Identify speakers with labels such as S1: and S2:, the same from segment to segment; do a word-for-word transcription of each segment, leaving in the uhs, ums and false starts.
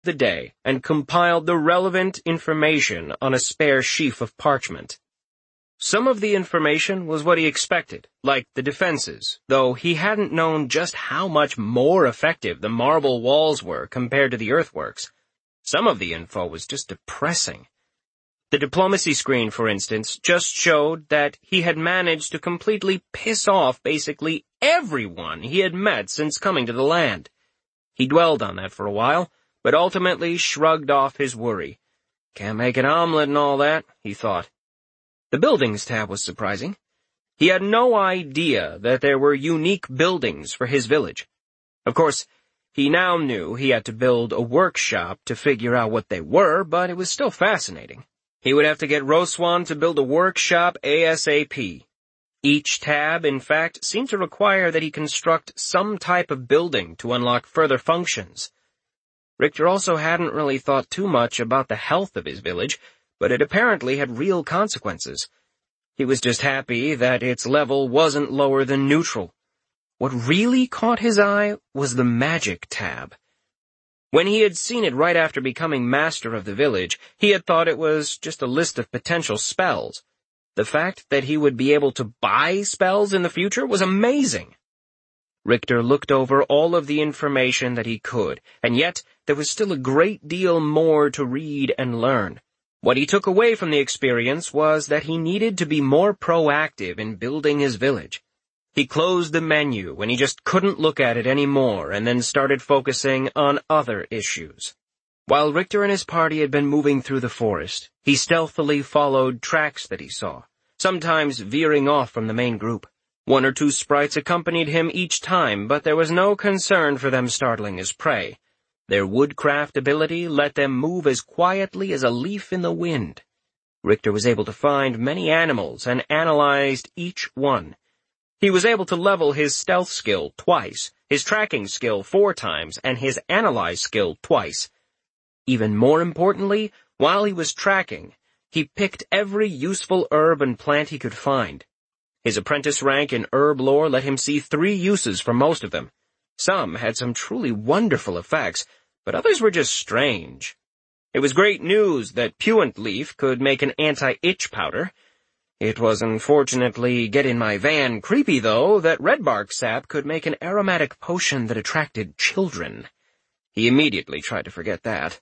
S1: the day and compiled the relevant information on a spare sheaf of parchment. Some of the information was what he expected, like the defenses, though he hadn't known just how much more effective the marble walls were compared to the earthworks. Some of the info was just depressing. The diplomacy screen, for instance, just showed that he had managed to completely piss off basically everyone he had met since coming to the land. He dwelled on that for a while, but ultimately shrugged off his worry. Can't make an omelet and all that, he thought. The buildings tab was surprising. He had no idea that there were unique buildings for his village. Of course, he now knew he had to build a workshop to figure out what they were, but it was still fascinating. He would have to get Roswan to build a workshop ASAP. Each tab, in fact, seemed to require that he construct some type of building to unlock further functions. Richter also hadn't really thought too much about the health of his village, but it apparently had real consequences. He was just happy that its level wasn't lower than neutral. What really caught his eye was the magic tab. When he had seen it right after becoming master of the village, he had thought it was just a list of potential spells. The fact that he would be able to buy spells in the future was amazing. Richter looked over all of the information that he could, and yet there was still a great deal more to read and learn. What he took away from the experience was that he needed to be more proactive in building his village. He closed the menu when he just couldn't look at it anymore and then started focusing on other issues. While Richter and his party had been moving through the forest, he stealthily followed tracks that he saw, sometimes veering off from the main group. One or two sprites accompanied him each time, but there was no concern for them startling his prey. Their woodcraft ability let them move as quietly as a leaf in the wind. Richter was able to find many animals and analyzed each one. He was able to level his stealth skill twice, his tracking skill four times, and his analyze skill twice. Even more importantly, while he was tracking, he picked every useful herb and plant he could find. His apprentice rank in herb lore let him see three uses for most of them. Some had some truly wonderful effects, but others were just strange. It was great news that puant leaf could make an anti-itch powder. It was unfortunately get-in-my-van creepy, though, that redbark sap could make an aromatic potion that attracted children. He immediately tried to forget that.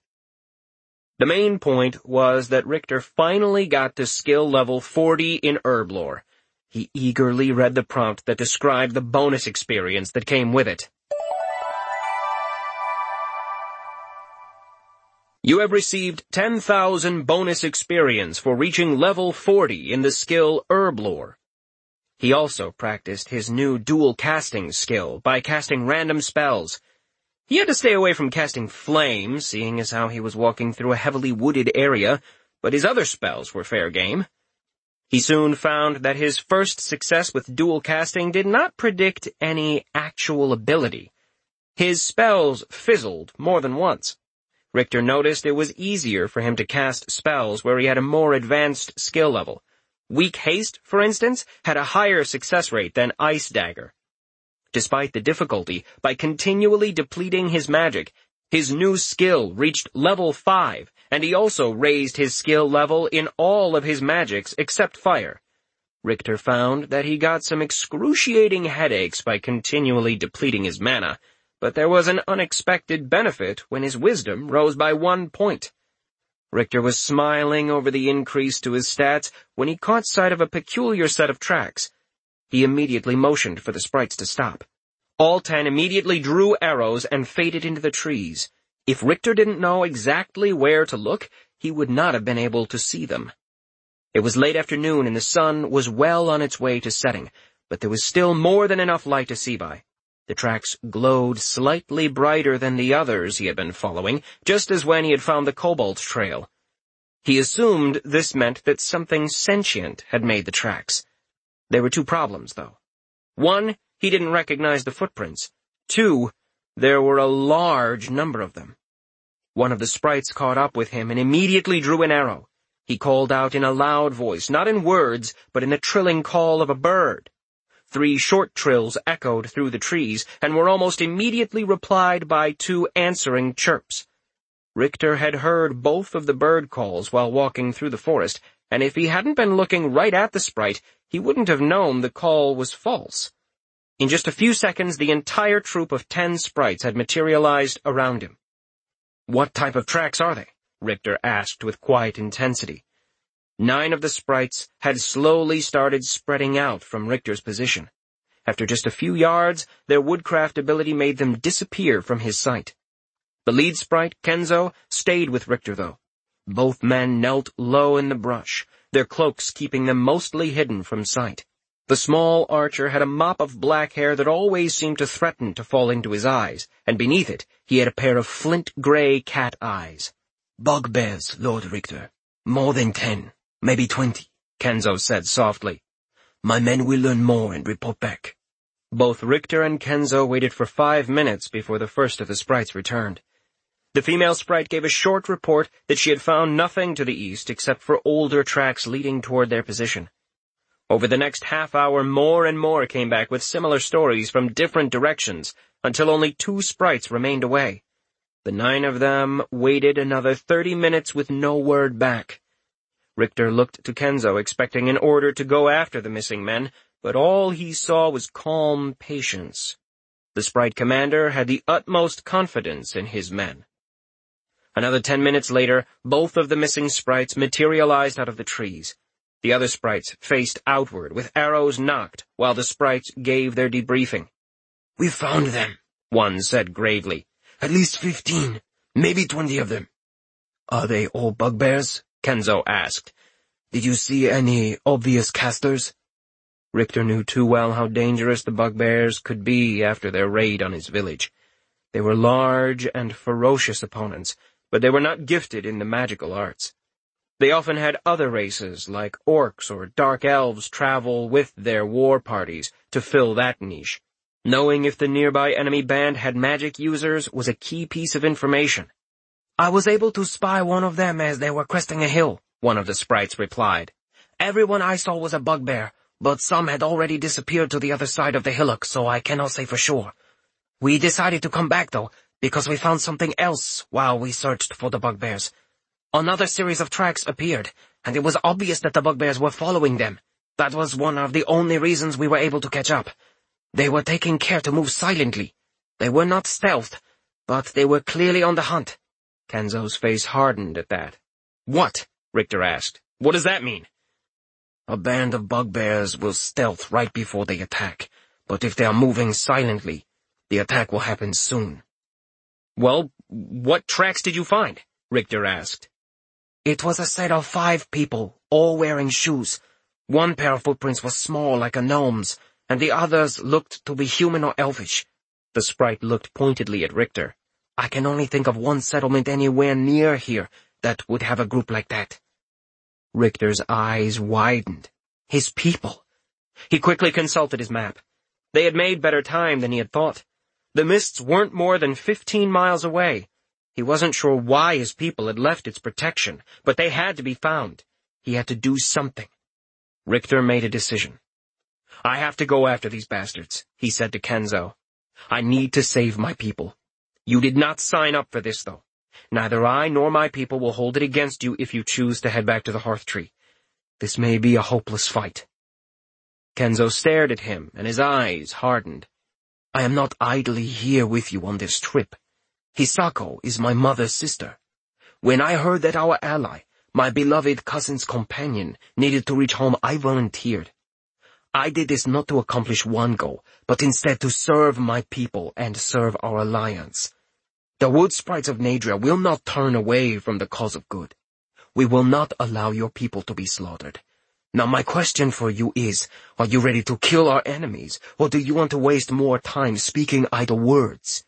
S1: The main point was that Richter finally got to skill level forty in herb lore. He eagerly read the prompt that described the bonus experience that came with it. You have received ten thousand bonus experience for reaching level forty in the skill Herb Lore. He also practiced his new dual casting skill by casting random spells. He had to stay away from casting flame, seeing as how he was walking through a heavily wooded area, but his other spells were fair game. He soon found that his first success with dual casting did not predict any actual ability. His spells fizzled more than once. Richter noticed it was easier for him to cast spells where he had a more advanced skill level. Weak Haste, for instance, had a higher success rate than Ice Dagger. Despite the difficulty, by continually depleting his magic, his new skill reached level five, and he also raised his skill level in all of his magics except fire. Richter found that he got some excruciating headaches by continually depleting his mana, but there was an unexpected benefit when his wisdom rose by one point. Richter was smiling over the increase to his stats when he caught sight of a peculiar set of tracks. He immediately motioned for the sprites to stop. All ten immediately drew arrows and faded into the trees. If Richter didn't know exactly where to look, he would not have been able to see them. It was late afternoon and the sun was well on its way to setting, but there was still more than enough light to see by. The tracks glowed slightly brighter than the others he had been following, just as when he had found the Cobalt Trail. He assumed this meant that something sentient had made the tracks. There were two problems, though. One, he didn't recognize the footprints. Two, there were a large number of them. One of the sprites caught up with him and immediately drew an arrow. He called out in a loud voice, not in words, but in the trilling call of a bird. Three short trills echoed through the trees and were almost immediately replied by two answering chirps. Richter had heard both of the bird calls while walking through the forest, and if he hadn't been looking right at the sprite, he wouldn't have known the call was false. In just a few seconds, the entire troop of ten sprites had materialized around him. "What type of tracks are they?" Richter asked with quiet intensity. Nine of the sprites had slowly started spreading out from Richter's position. After just a few yards, their woodcraft ability made them disappear from his sight. The lead sprite, Kenzo, stayed with Richter, though. Both men knelt low in the brush, their cloaks keeping them mostly hidden from sight. The small archer had a mop of black hair that always seemed to threaten to fall into his eyes, and beneath it he had a pair of flint-gray cat eyes. "Bugbears, Lord Richter. More than ten, maybe twenty," Kenzo said softly. "My men will learn more and report back." Both Richter and Kenzo waited for five minutes before the first of the sprites returned. The female sprite gave a short report that she had found nothing to the east except for older tracks leading toward their position. Over the next half hour, more and more came back with similar stories from different directions, until only two sprites remained away. The nine of them waited another thirty minutes with no word back. Richter looked to Kenzo, expecting an order to go after the missing men, but all he saw was calm patience. The sprite commander had the utmost confidence in his men. Another ten minutes later, both of the missing sprites materialized out of the trees. The other sprites faced outward, with arrows nocked, while the sprites gave their debriefing. "We found them," one said gravely. "At least fifteen, maybe twenty of them." "Are they all bugbears?" Kenzo asked. "Did you see any obvious casters?" Richter knew too well how dangerous the bugbears could be after their raid on his village. They were large and ferocious opponents, but they were not gifted in the magical arts. They often had other races, like orcs or dark elves, travel with their war parties to fill that niche. Knowing if the nearby enemy band had magic users was a key piece of information. "I was able to spy one of them as they were cresting a hill," one of the sprites replied. "Everyone I saw was a bugbear, but some had already disappeared to the other side of the hillock, so I cannot say for sure. We decided to come back, though, because we found something else while we searched for the bugbears. Another series of tracks appeared, and it was obvious that the bugbears were following them. That was one of the only reasons we were able to catch up. They were taking care to move silently. They were not stealthed, but they were clearly on the hunt." Kenzo's face hardened at that. "What?" Richter asked. "What does that mean?" "A band of bugbears will stealth right before they attack, but if they are moving silently, the attack will happen soon." "Well, what tracks did you find?" Richter asked. "It was a set of five people, all wearing shoes. One pair of footprints was small like a gnome's, and the others looked to be human or elvish." The sprite looked pointedly at Richter. "I can only think of one settlement anywhere near here that would have a group like that." Richter's eyes widened. His people. He quickly consulted his map. They had made better time than he had thought. The mists weren't more than fifteen miles away. He wasn't sure why his people had left its protection, but they had to be found. He had to do something. Richter made a decision. "I have to go after these bastards," he said to Kenzo. "I need to save my people. You did not sign up for this, though. Neither I nor my people will hold it against you if you choose to head back to the Hearth Tree. This may be a hopeless fight." Kenzo stared at him, and his eyes hardened. "I am not idly here with you on this trip. Hisako is my mother's sister. When I heard that our ally, my beloved cousin's companion, needed to reach home, I volunteered. I did this not to accomplish one goal, but instead to serve my people and serve our alliance. The wood sprites of Nadria will not turn away from the cause of good. We will not allow your people to be slaughtered. Now my question for you is, are you ready to kill our enemies, or do you want to waste more time speaking idle words?"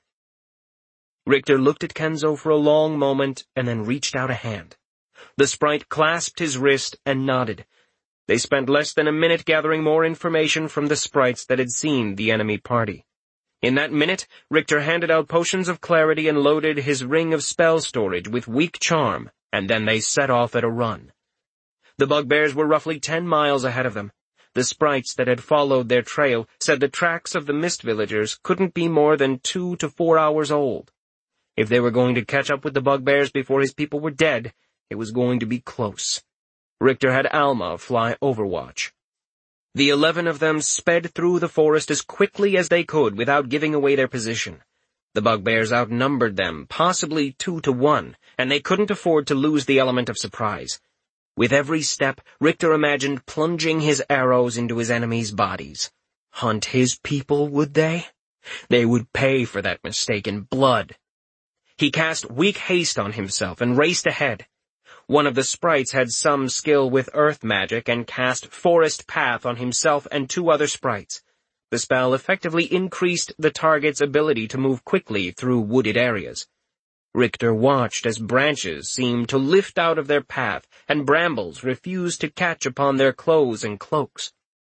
S1: Richter looked at Kenzo for a long moment and then reached out a hand. The sprite clasped his wrist and nodded. They spent less than a minute gathering more information from the sprites that had seen the enemy party. In that minute, Richter handed out potions of clarity and loaded his ring of spell storage with weak charm, and then they set off at a run. The bugbears were roughly ten miles ahead of them. The sprites that had followed their trail said the tracks of the mist villagers couldn't be more than two to four hours old. If they were going to catch up with the bugbears before his people were dead, it was going to be close. Richter had Alma fly overwatch. The eleven of them sped through the forest as quickly as they could without giving away their position. The bugbears outnumbered them, possibly two to one, and they couldn't afford to lose the element of surprise. With every step, Richter imagined plunging his arrows into his enemies' bodies. Hunt his people, would they? They would pay for that mistake in blood. He cast weak haste on himself and raced ahead. One of the sprites had some skill with earth magic and cast Forest Path on himself and two other sprites. The spell effectively increased the target's ability to move quickly through wooded areas. Richter watched as branches seemed to lift out of their path and brambles refused to catch upon their clothes and cloaks.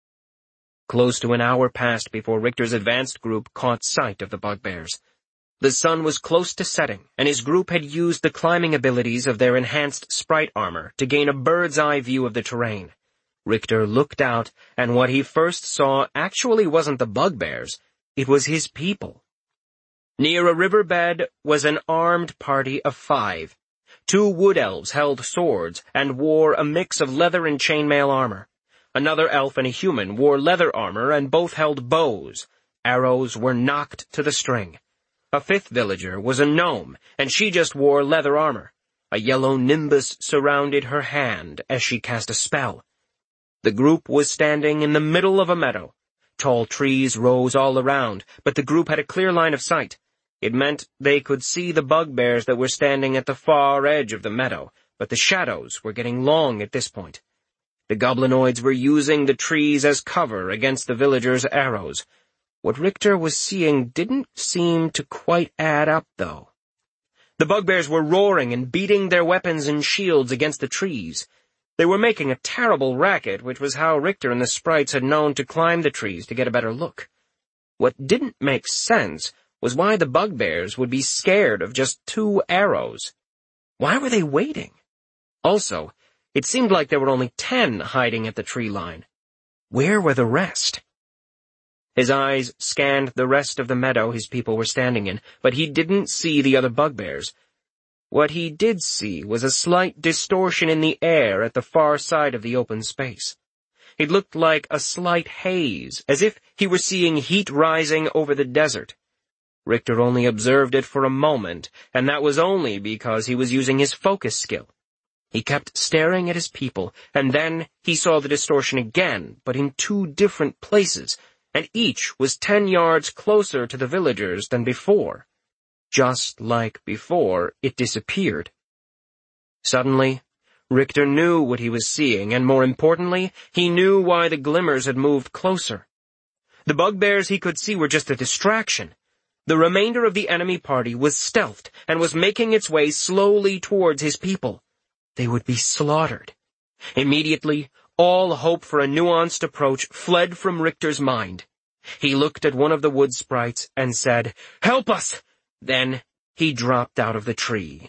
S1: Close to an hour passed before Richter's advanced group caught sight of the bugbears. The sun was close to setting, and his group had used the climbing abilities of their enhanced sprite armor to gain a bird's-eye view of the terrain. Richter looked out, and what he first saw actually wasn't the bugbears, it was his people. Near a riverbed was an armed party of five. Two wood elves held swords and wore a mix of leather and chainmail armor. Another elf and a human wore leather armor and both held bows. Arrows were nocked to the string. A fifth villager was a gnome, and she just wore leather armor. A yellow nimbus surrounded her hand as she cast a spell. The group was standing in the middle of a meadow. Tall trees rose all around, but the group had a clear line of sight. It meant they could see the bugbears that were standing at the far edge of the meadow, but the shadows were getting long at this point. The goblinoids were using the trees as cover against the villagers' arrows. What Richter was seeing didn't seem to quite add up, though. The bugbears were roaring and beating their weapons and shields against the trees. They were making a terrible racket, which was how Richter and the sprites had known to climb the trees to get a better look. What didn't make sense was why the bugbears would be scared of just two arrows. Why were they waiting? Also, it seemed like there were only ten hiding at the tree line. Where were the rest? His eyes scanned the rest of the meadow his people were standing in, but he didn't see the other bugbears. What he did see was a slight distortion in the air at the far side of the open space. It looked like a slight haze, as if he were seeing heat rising over the desert. Richter only observed it for a moment, and that was only because he was using his focus skill. He kept staring at his people, and then he saw the distortion again, but in two different places, and each was ten yards closer to the villagers than before. Just like before, it disappeared. Suddenly, Richter knew what he was seeing, and more importantly, he knew why the glimmers had moved closer. The bugbears he could see were just a distraction. The remainder of the enemy party was stealthed and was making its way slowly towards his people. They would be slaughtered. Immediately, all hope for a nuanced approach fled from Richter's mind. He looked at one of the wood sprites and said, "Help us!" Then he dropped out of the tree.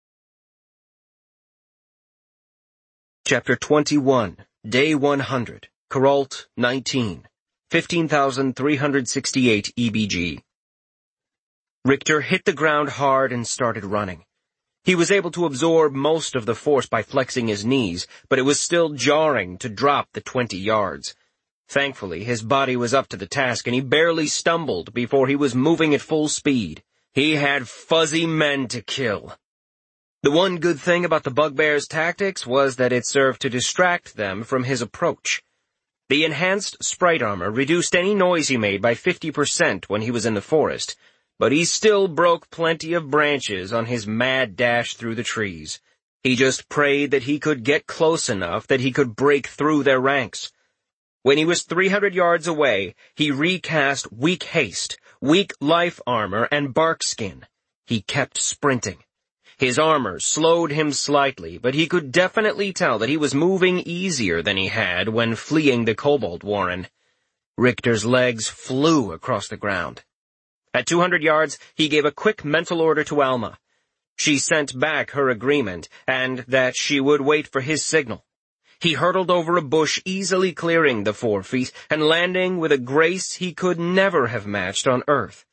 S1: Chapter twenty-one, Day one hundred, Kuralt nineteen, fifteen thousand three hundred sixty-eight E B G. Richter hit the ground hard and started running. He was able to absorb most of the force by flexing his knees, but it was still jarring to drop the twenty yards. Thankfully, his body was up to the task, and he barely stumbled before he was moving at full speed. He had fuzzy men to kill. The one good thing about the bugbear's tactics was that it served to distract them from his approach. The enhanced sprite armor reduced any noise he made by fifty percent when he was in the forest, but he still broke plenty of branches on his mad dash through the trees. He just prayed that he could get close enough that he could break through their ranks. When he was three hundred yards away, he recast weak haste, weak life armor, and bark skin. He kept sprinting. His armor slowed him slightly, but he could definitely tell that he was moving easier than he had when fleeing the Kobold Warren. Richter's legs flew across the ground. At two hundred yards, he gave a quick mental order to Alma. She sent back her agreement, and that she would wait for his signal. He hurtled over a bush, easily clearing the four feet, and landing with a grace he could never have matched on Earth.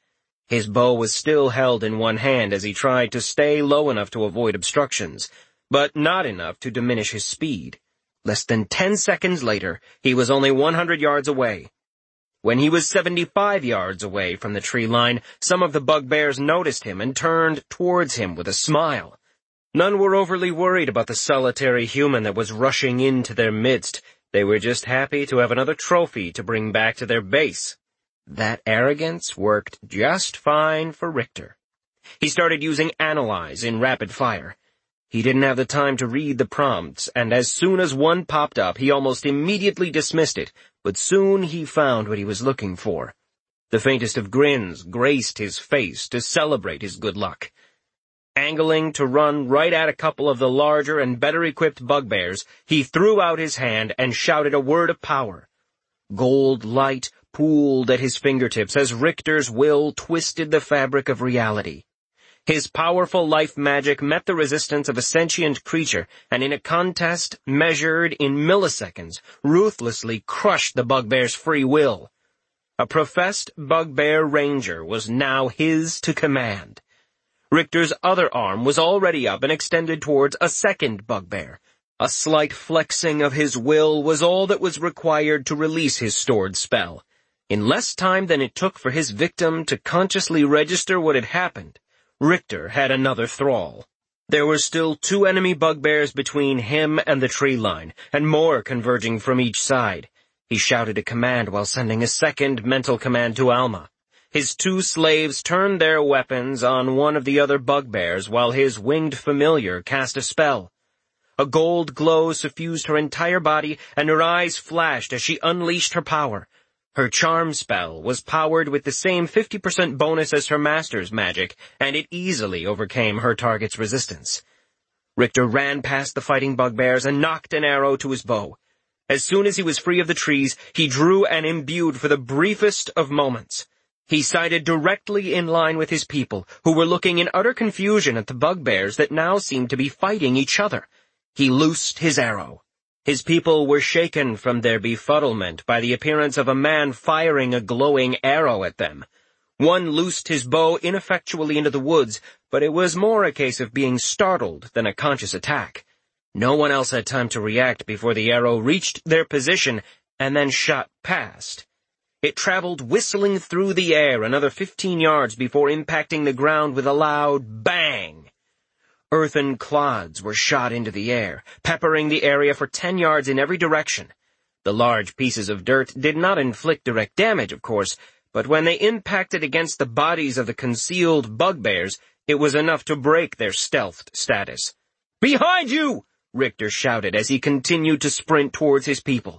S1: His bow was still held in one hand as he tried to stay low enough to avoid obstructions, but not enough to diminish his speed. Less than ten seconds later, he was only one hundred yards away. When he was seventy-five yards away from the tree line, some of the bugbears noticed him and turned towards him with a smile. None were overly worried about the solitary human that was rushing into their midst. They were just happy to have another trophy to bring back to their base. That arrogance worked just fine for Richter. He started using Analyze in rapid fire. He didn't have the time to read the prompts, and as soon as one popped up, he almost immediately dismissed it, but soon he found what he was looking for. The faintest of grins graced his face to celebrate his good luck. Angling to run right at a couple of the larger and better-equipped bugbears, he threw out his hand and shouted a word of power. Gold light pooled at his fingertips as Richter's will twisted the fabric of reality. His powerful life magic met the resistance of a sentient creature, and in a contest measured in milliseconds, ruthlessly crushed the bugbear's free will. A professed bugbear ranger was now his to command. Richter's other arm was already up and extended towards a second bugbear. A slight flexing of his will was all that was required to release his stored spell. In less time than it took for his victim to consciously register what had happened, Richter had another thrall. There were still two enemy bugbears between him and the tree line, and more converging from each side. He shouted a command while sending a second mental command to Alma. His two slaves turned their weapons on one of the other bugbears while his winged familiar cast a spell. A gold glow suffused her entire body, and her eyes flashed as she unleashed her power. Her charm spell was powered with the same fifty percent bonus as her master's magic, and it easily overcame her target's resistance. Richter ran past the fighting bugbears and knocked an arrow to his bow. As soon as he was free of the trees, he drew and imbued for the briefest of moments. He sighted directly in line with his people, who were looking in utter confusion at the bugbears that now seemed to be fighting each other. He loosed his arrow. His people were shaken from their befuddlement by the appearance of a man firing a glowing arrow at them. One loosed his bow ineffectually into the woods, but it was more a case of being startled than a conscious attack. No one else had time to react before the arrow reached their position and then shot past. It traveled whistling through the air another fifteen yards before impacting the ground with a loud bang. Earthen clods were shot into the air, peppering the area for ten yards in every direction. The large pieces of dirt did not inflict direct damage, of course, but when they impacted against the bodies of the concealed bugbears, it was enough to break their stealthed status. "Behind you!" Richter shouted as he continued to sprint towards his people.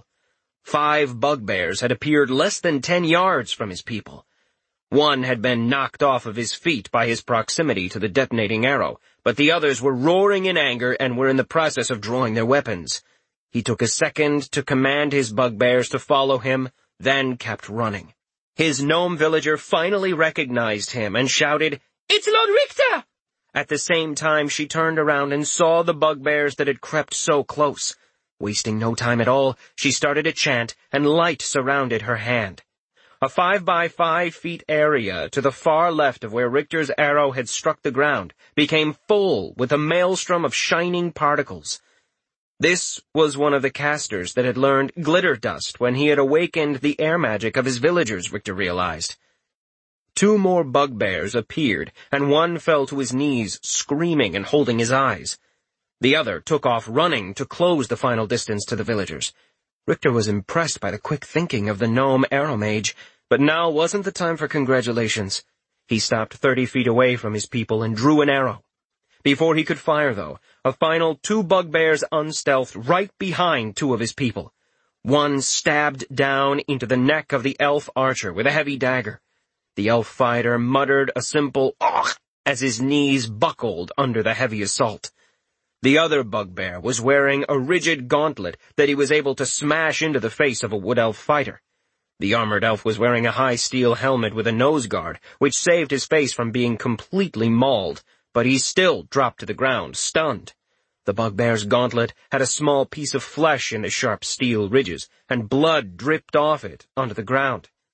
S1: Five bugbears had appeared less than ten yards from his people. One had been knocked off of his feet by his proximity to the detonating arrow, but the others were roaring in anger and were in the process of drawing their weapons. He took a second to command his bugbears to follow him, then kept running. His gnome villager finally recognized him and shouted, "It's Lord Richter!" At the same time, she turned around and saw the bugbears that had crept so close. Wasting no time at all, she started a chant, and light surrounded her hand. A five by five feet area to the far left of where Richter's arrow had struck the ground became full with a maelstrom of shining particles. This was one of the casters that had learned glitter dust when he had awakened the air magic of his villagers, Richter realized. Two more bugbears appeared, and one fell to his knees, screaming and holding his eyes. The other took off running to close the final distance to the villagers. Richter was impressed by the quick thinking of the gnome arrow mage, but now wasn't the time for congratulations. He stopped thirty feet away from his people and drew an arrow. Before he could fire, though, a final two bugbears unstealthed right behind two of his people. One stabbed down into the neck of the elf archer with a heavy dagger. The elf fighter muttered a simple "Ugh" as his knees buckled under the heavy assault. The other bugbear was wearing a rigid gauntlet that he was able to smash into the face of a wood elf fighter. The armored elf was wearing a high steel helmet with a nose guard, which saved his face from being completely mauled, but he still dropped to the ground, stunned. The bugbear's gauntlet had a small piece of flesh in the sharp steel ridges, and blood dripped off it onto the ground.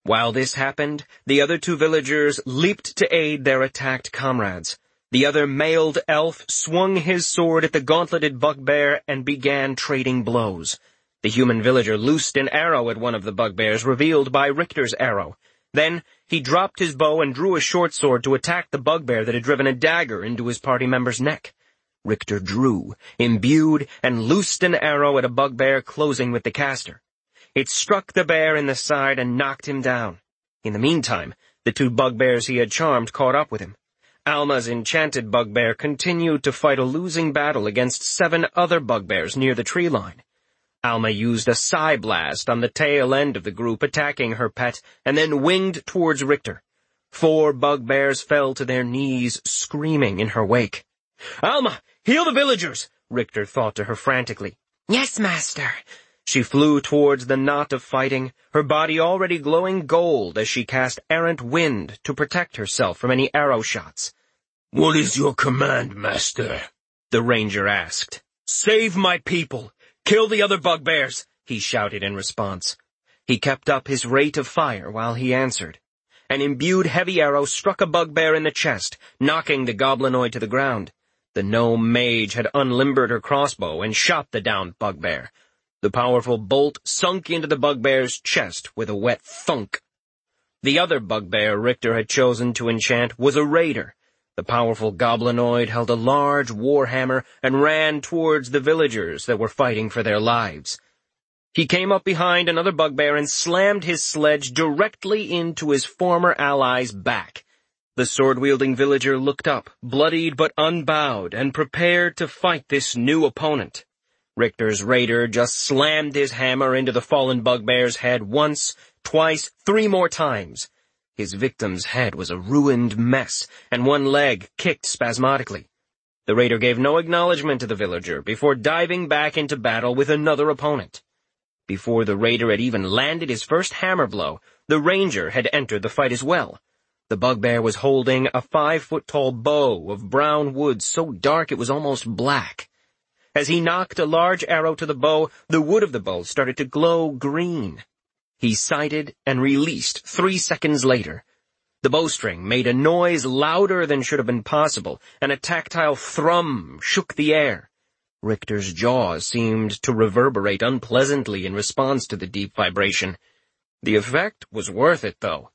S1: While this happened, the other two villagers leaped to aid their attacked comrades. The other mailed elf swung his sword at the gauntleted bugbear and began trading blows. The human villager loosed an arrow at one of the bugbears, revealed by Richter's arrow. Then he dropped his bow and drew a short sword to attack the bugbear that had driven a dagger into his party member's neck. Richter drew, imbued, and loosed an arrow at a bugbear closing with the caster. It struck the bear in the side and knocked him down. In the meantime, the two bugbears he had charmed caught up with him. Alma's enchanted bugbear continued to fight a losing battle against seven other bugbears near the tree line. Alma used a psi blast on the tail end of the group, attacking her pet, and then winged towards Richter. Four bugbears fell to their knees, screaming in her wake. "Alma, heal the villagers!" Richter thought to her frantically.
S2: "Yes, master."
S1: She flew towards the knot of fighting, her body already glowing gold as she cast errant wind to protect herself from any arrow shots.
S3: "What is your command, master?"
S1: the ranger asked. "Save my people! Kill the other bugbears!" he shouted in response. He kept up his rate of fire while he answered. An imbued heavy arrow struck a bugbear in the chest, knocking the goblinoid to the ground. The gnome mage had unlimbered her crossbow and shot the downed bugbear. The powerful bolt sunk into the bugbear's chest with a wet thunk. The other bugbear Richter had chosen to enchant was a raider. The powerful goblinoid held a large warhammer and ran towards the villagers that were fighting for their lives. He came up behind another bugbear and slammed his sledge directly into his former ally's back. The sword-wielding villager looked up, bloodied but unbowed, and prepared to fight this new opponent. Richter's raider just slammed his hammer into the fallen bugbear's head once, twice, three more times. His victim's head was a ruined mess, and one leg kicked spasmodically. The raider gave no acknowledgement to the villager before diving back into battle with another opponent. Before the raider had even landed his first hammer blow, the ranger had entered the fight as well. The bugbear was holding a five-foot-tall bow of brown wood so dark it was almost black. As he knocked a large arrow to the bow, the wood of the bow started to glow green. He sighted and released three seconds later. The bowstring made a noise louder than should have been possible, and a tactile thrum shook the air. Richter's jaws seemed to reverberate unpleasantly in response to the deep vibration. The effect was worth it, though.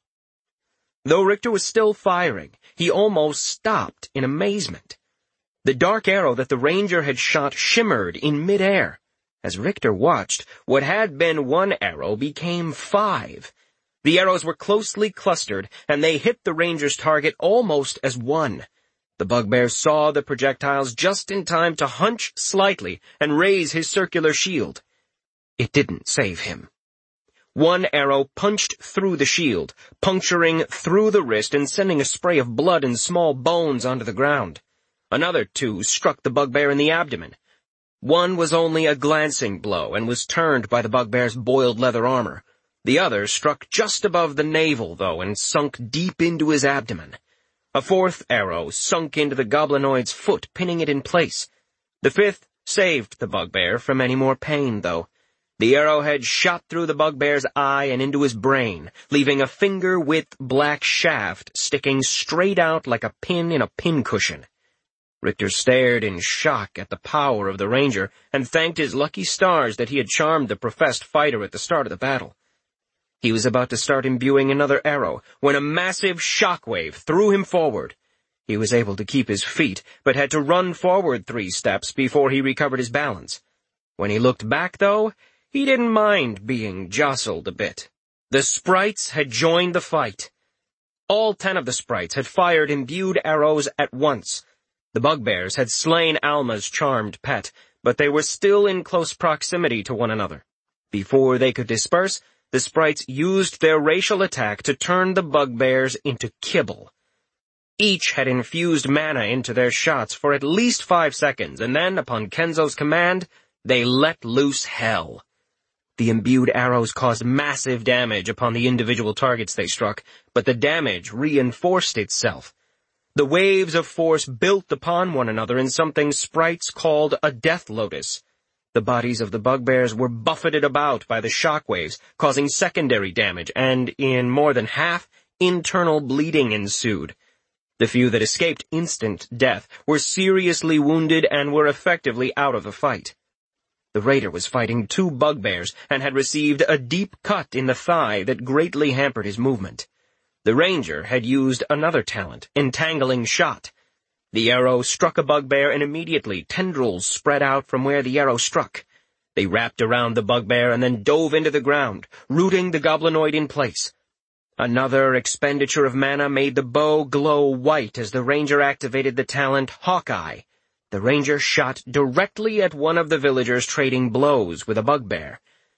S1: Though Richter was still firing, he almost stopped in amazement. The dark arrow that the ranger had shot shimmered in midair. As Richter watched, what had been one arrow became five. The arrows were closely clustered, and they hit the ranger's target almost as one. The bugbear saw the projectiles just in time to hunch slightly and raise his circular shield. It didn't save him. One arrow punched through the shield, puncturing through the wrist and sending a spray of blood and small bones onto the ground. Another two struck the bugbear in the abdomen. One was only a glancing blow and was turned by the bugbear's boiled leather armor. The other struck just above the navel, though, and sunk deep into his abdomen. A fourth arrow sunk into the goblinoid's foot, pinning it in place. The fifth saved the bugbear from any more pain, though. The arrowhead shot through the bugbear's eye and into his brain, leaving a finger-width black shaft sticking straight out like a pin in a pincushion. Richter stared in shock at the power of the ranger and thanked his lucky stars that he had charmed the professed fighter at the start of the battle. He was about to start imbuing another arrow when a massive shockwave threw him forward. He was able to keep his feet, but had to run forward three steps before he recovered his balance. When he looked back, though, he didn't mind being jostled a bit. The sprites had joined the fight. All ten of the sprites had fired imbued arrows at once. The bugbears had slain Alma's charmed pet, but they were still in close proximity to one another. Before they could disperse, the sprites used their racial attack to turn the bugbears into kibble. Each had infused mana into their shots for at least five seconds, and then, upon Kenzo's command, they let loose hell. The imbued arrows caused massive damage upon the individual targets they struck, but the damage reinforced itself. The waves of force built upon one another in something sprites called a death lotus. The bodies of the bugbears were buffeted about by the shockwaves, causing secondary damage, and in more than half, internal bleeding ensued. The few that escaped instant death were seriously wounded and were effectively out of the fight. The raider was fighting two bugbears and had received a deep cut in the thigh that greatly hampered his movement. The ranger had used another talent, entangling shot. The arrow struck a bugbear and immediately tendrils spread out from where the arrow struck. They wrapped around the bugbear and then dove into the ground, rooting the goblinoid in place. Another expenditure of mana made the bow glow white as the ranger activated the talent Hawkeye. The ranger shot directly at one of the villagers trading blows with a bugbear.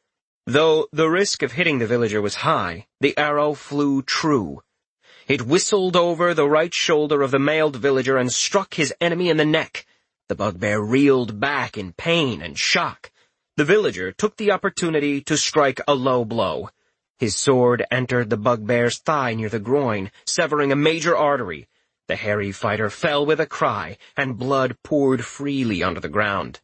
S1: Though the risk of hitting the villager was high, the arrow flew true. It whistled over the right shoulder of the mailed villager and struck his enemy in the neck. The bugbear reeled back in pain and shock. The villager took the opportunity to strike a low blow. His sword entered the bugbear's thigh near the groin, severing a major artery. The hairy fighter fell with a cry, and blood poured freely onto the ground.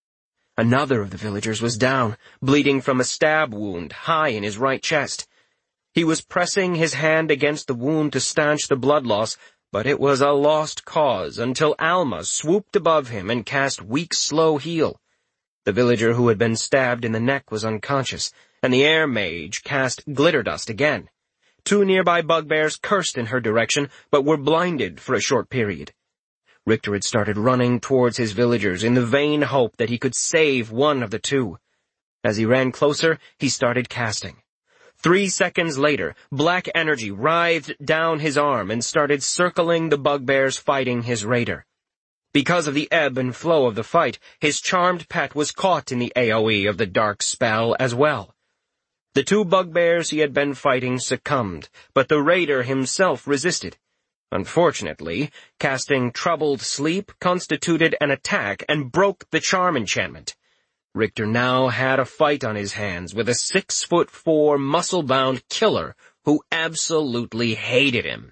S1: Another of the villagers was down, bleeding from a stab wound high in his right chest. He was pressing his hand against the wound to stanch the blood loss, but it was a lost cause until Alma swooped above him and cast Weak Slow Heal. The villager who had been stabbed in the neck was unconscious, and the air mage cast Glitter Dust again. Two nearby bugbears cursed in her direction, but were blinded for a short period. Richter had started running towards his villagers in the vain hope that he could save one of the two. As he ran closer, he started casting. Three seconds later, black energy writhed down his arm and started circling the bugbears fighting his raider. Because of the ebb and flow of the fight, his charmed pet was caught in the AoE of the dark spell as well. The two bugbears he had been fighting succumbed, but the raider himself resisted. Unfortunately, casting Troubled Sleep constituted an attack and broke the charm enchantment. Richter now had a fight on his hands with a six-foot-four, muscle-bound killer who absolutely hated him.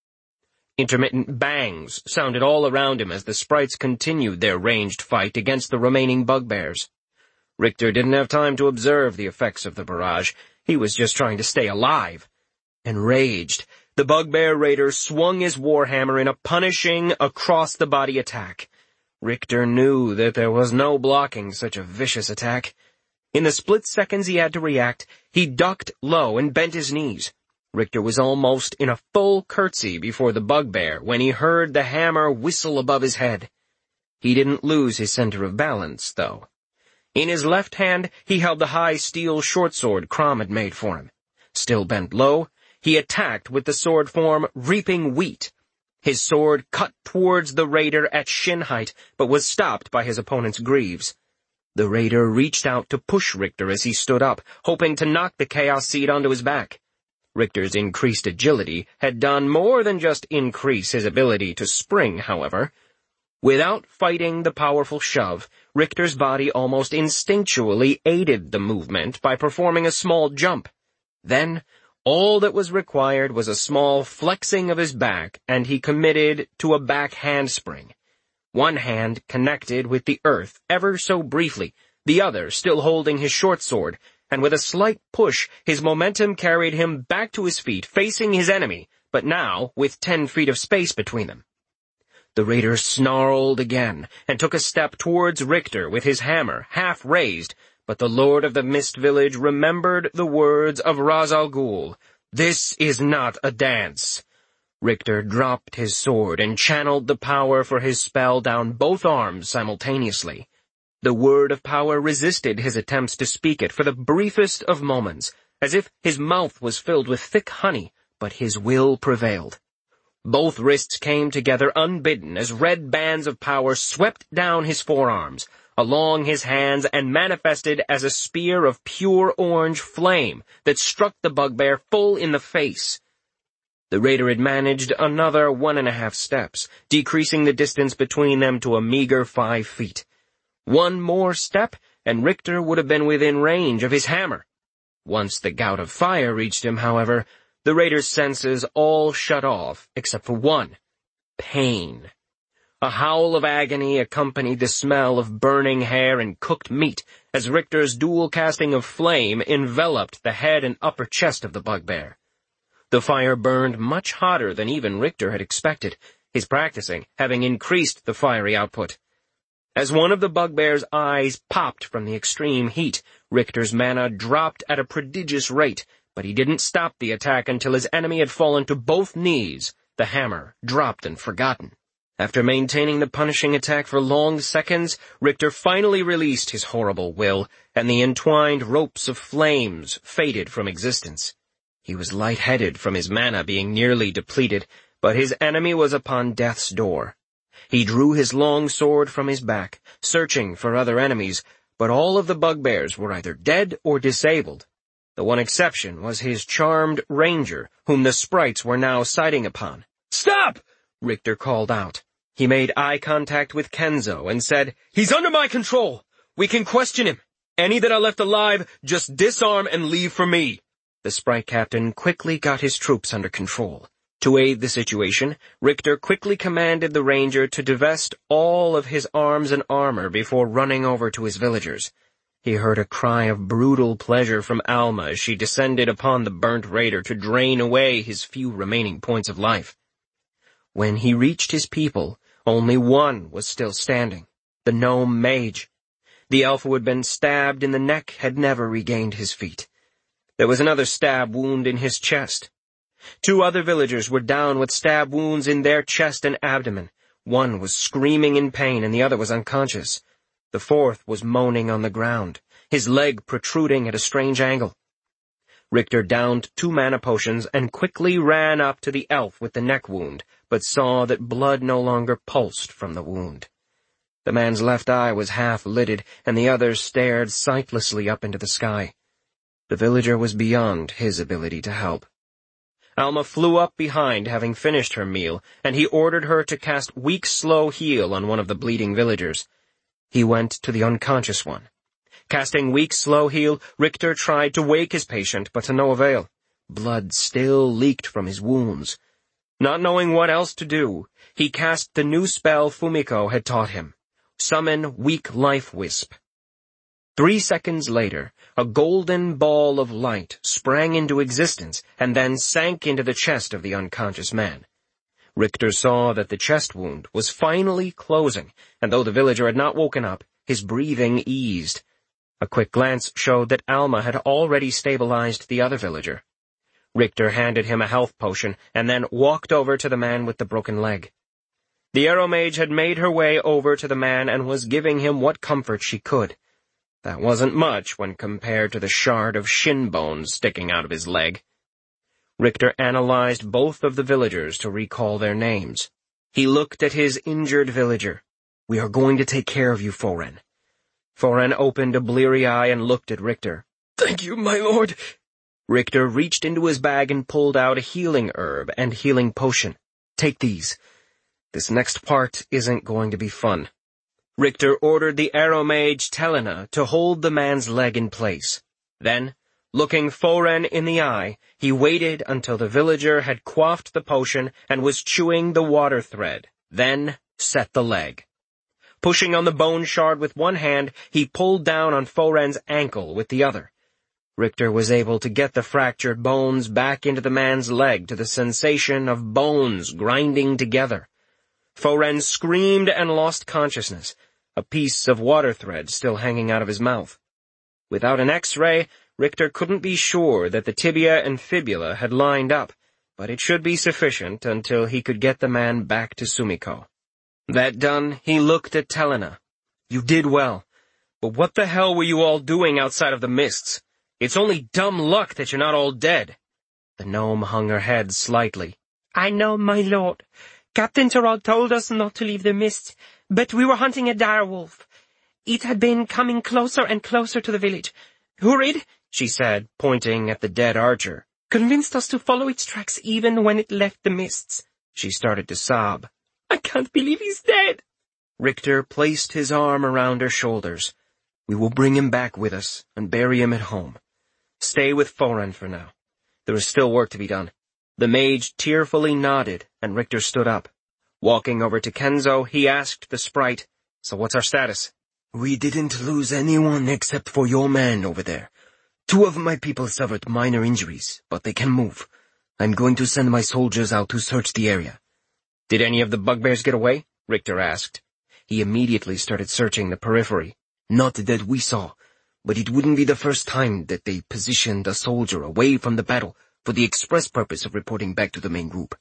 S1: Intermittent bangs sounded all around him as the sprites continued their ranged fight against the remaining bugbears. Richter didn't have time to observe the effects of the barrage. He was just trying to stay alive. Enraged, the bugbear raider swung his warhammer in a punishing, across-the-body attack. Richter knew that there was no blocking such a vicious attack. In the split seconds he had to react, he ducked low and bent his knees. Richter was almost in a full curtsy before the bugbear when he heard the hammer whistle above his head. He didn't lose his center of balance, though. In his left hand, he held the high steel short sword Crom had made for him. Still bent low, he attacked with the sword form Reaping Wheat. His sword cut towards the raider at shin height, but was stopped by his opponent's greaves. The raider reached out to push Richter as he stood up, hoping to knock the Chaos Seed onto his back. Richter's increased agility had done more than just increase his ability to spring, however. Without fighting the powerful shove, Richter's body almost instinctually aided the movement by performing a small jump. Then, all that was required was a small flexing of his back, and he committed to a back handspring. One hand connected with the earth ever so briefly, the other still holding his short sword, and with a slight push, his momentum carried him back to his feet, facing his enemy, but now with ten feet of space between them. The raider snarled again, and took a step towards Richter with his hammer half raised, but the Lord of the Mist Village remembered the words of Ra's al Ghul. "This is not a dance." Richter dropped his sword and channeled the power for his spell down both arms simultaneously. The word of power resisted his attempts to speak it for the briefest of moments, as if his mouth was filled with thick honey, but his will prevailed. Both wrists came together unbidden as red bands of power swept down his forearms, along his hands, and manifested as a spear of pure orange flame that struck the bugbear full in the face. The raider had managed another one and a half steps, decreasing the distance between them to a meager five feet. One more step, and Richter would have been within range of his hammer. Once the gout of fire reached him, however, the raider's senses all shut off, except for one: pain. A howl of agony accompanied the smell of burning hair and cooked meat as Richter's dual casting of flame enveloped the head and upper chest of the bugbear. The fire burned much hotter than even Richter had expected, his practicing having increased the fiery output. As one of the bugbear's eyes popped from the extreme heat, Richter's mana dropped at a prodigious rate, but he didn't stop the attack until his enemy had fallen to both knees, the hammer dropped and forgotten. After maintaining the punishing attack for long seconds, Richter finally released his horrible will, and the entwined ropes of flames faded from existence. He was lightheaded from his mana being nearly depleted, but his enemy was upon death's door. He drew his long sword from his back, searching for other enemies, but all of the bugbears were either dead or disabled. The one exception was his charmed ranger, whom the sprites were now sighting upon. "Stop!" Richter called out. He made eye contact with Kenzo and said, "He's under my control. We can question him. Any that are left alive, just disarm and leave for me." The sprite captain quickly got his troops under control. To aid the situation, Richter quickly commanded the ranger to divest all of his arms and armor before running over to his villagers. He heard a cry of brutal pleasure from Alma as she descended upon the burnt raider to drain away his few remaining points of life. When he reached his people, only one was still standing, the gnome mage. The elf who had been stabbed in the neck had never regained his feet. There was another stab wound in his chest. Two other villagers were down with stab wounds in their chest and abdomen. One was screaming in pain and the other was unconscious. The fourth was moaning on the ground, his leg protruding at a strange angle. Richter downed two mana potions and quickly ran up to the elf with the neck wound, but saw that blood no longer pulsed from the wound. The man's left eye was half-lidded, and the other stared sightlessly up into the sky. The villager was beyond his ability to help. Alma flew up behind, having finished her meal, and he ordered her to cast Weak Slow Heal on one of the bleeding villagers. He went to the unconscious one. Casting Weak Slow Heal, Richter tried to wake his patient, but to no avail. Blood still leaked from his wounds. Not knowing what else to do, he cast the new spell Fumiko had taught him. Summon Weak Life Wisp. Three seconds later, a golden ball of light sprang into existence and then sank into the chest of the unconscious man. Richter saw that the chest wound was finally closing, and though the villager had not woken up, his breathing eased. A quick glance showed that Alma had already stabilized the other villager. Richter handed him a health potion and then walked over to the man with the broken leg. The arrow mage had made her way over to the man and was giving him what comfort she could. That wasn't much when compared to the shard of shin bone sticking out of his leg. Richter analyzed both of the villagers to recall their names. He looked at his injured villager. "We are going to take care of you, Foren." Foren opened a bleary eye and looked at Richter. "Thank you, my lord." Richter reached into his bag and pulled out a healing herb and healing potion. "Take these. This next part isn't going to be fun." Richter ordered the arrow mage Telena to hold the man's leg in place. Then, looking Foren in the eye, he waited until the villager had quaffed the potion and was chewing the water thread, then set the leg. Pushing on the bone shard with one hand, he pulled down on Foren's ankle with the other. Richter was able to get the fractured bones back into the man's leg to the sensation of bones grinding together. Foren screamed and lost consciousness, a piece of water thread still hanging out of his mouth. Without an X-ray, Richter couldn't be sure that the tibia and fibula had lined up, but it should be sufficient until he could get the man back to Sumiko. That done, he looked at Telena. "You did well, but what the hell were you all doing outside of the mists? It's only dumb luck that you're not all dead." The gnome hung her head slightly.
S2: "I know, my lord. Captain Terod told us not to leave the mist, but we were hunting a direwolf. It had been coming closer and closer to the village. Hurid," she said, pointing at the dead archer, "convinced us to follow its tracks even when it left the mists." She started to sob. "I can't believe he's dead."
S1: Richter placed his arm around her shoulders. "We will bring him back with us and bury him at home. Stay with Foren for now. There is still work to be done." The mage tearfully nodded, and Richter stood up. Walking over to Kenzo, he asked the sprite, "So what's our status?"
S3: We didn't lose anyone except for your man over there. Two of my people suffered minor injuries, but they can move. I'm going to send my soldiers out to search the area."
S1: "Did any of the bugbears get away?" Richter asked. He immediately started searching the periphery.
S3: "Not that we saw, but it wouldn't be the first time that they positioned a soldier away from the battle for the express purpose of reporting back to the main group."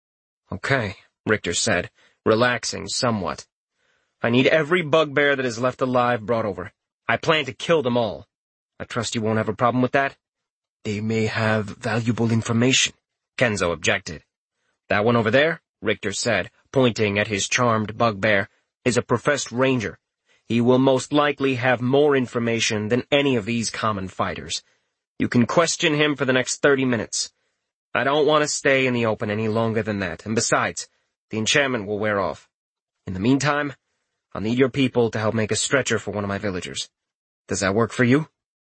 S1: "Okay," Richter said, relaxing somewhat. "I need every bugbear that is left alive brought over. I plan to kill them all. I trust you won't have a problem with that?"
S3: "They may have valuable information,"
S1: Kenzo objected. "That one over there," Richter said, pointing at his charmed bugbear, "is a professed ranger. He will most likely have more information than any of these common fighters. You can question him for the next thirty minutes. I don't want to stay in the open any longer than that, and besides, the enchantment will wear off. In the meantime, I'll need your people to help make a stretcher for one of my villagers. Does that work for you?"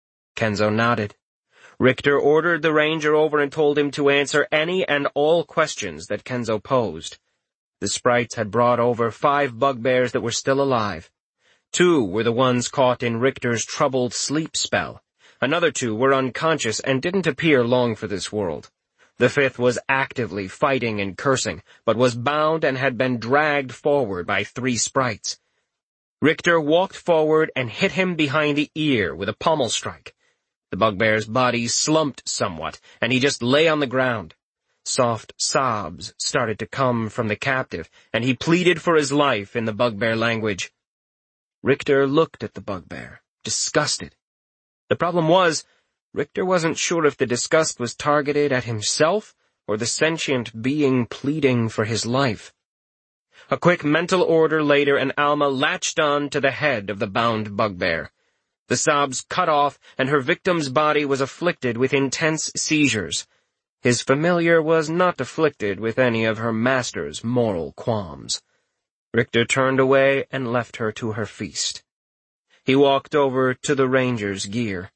S1: Kenzo nodded. Richter ordered the ranger over and told him to answer any and all questions that Kenzo posed. The sprites had brought over five bugbears that were still alive. Two were the ones caught in Richter's troubled sleep spell. Another two were unconscious and didn't appear long for this world. The fifth was actively fighting and cursing, but was bound and had been dragged forward by three sprites. Richter walked forward and hit him behind the ear with a pommel strike. The bugbear's body slumped somewhat, and he just lay on the ground. Soft sobs started to come from the captive, and he pleaded for his life in the bugbear language. Richter looked at the bugbear, disgusted. The problem was, Richter wasn't sure if the disgust was targeted at himself or the sentient being pleading for his life. A quick mental order later, and Alma latched on to the head of the bound bugbear. The sobs cut off, and her victim's body was afflicted with intense seizures. His familiar was not afflicted with any of her master's moral qualms. Richter turned away and left her to her feast. He walked over to the ranger's gear.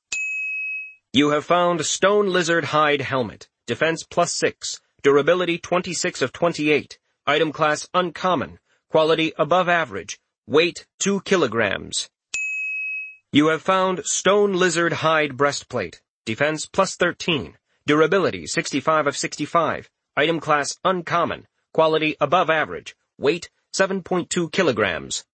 S1: "You have found Stone Lizard Hide Helmet, Defense plus six, Durability twenty-six of twenty-eight, Item Class Uncommon, Quality Above Average, Weight two kilograms. You have found Stone Lizard Hide Breastplate, Defense plus thirteen, Durability sixty-five of sixty-five, Item Class Uncommon, Quality Above Average, Weight seven point two kilograms.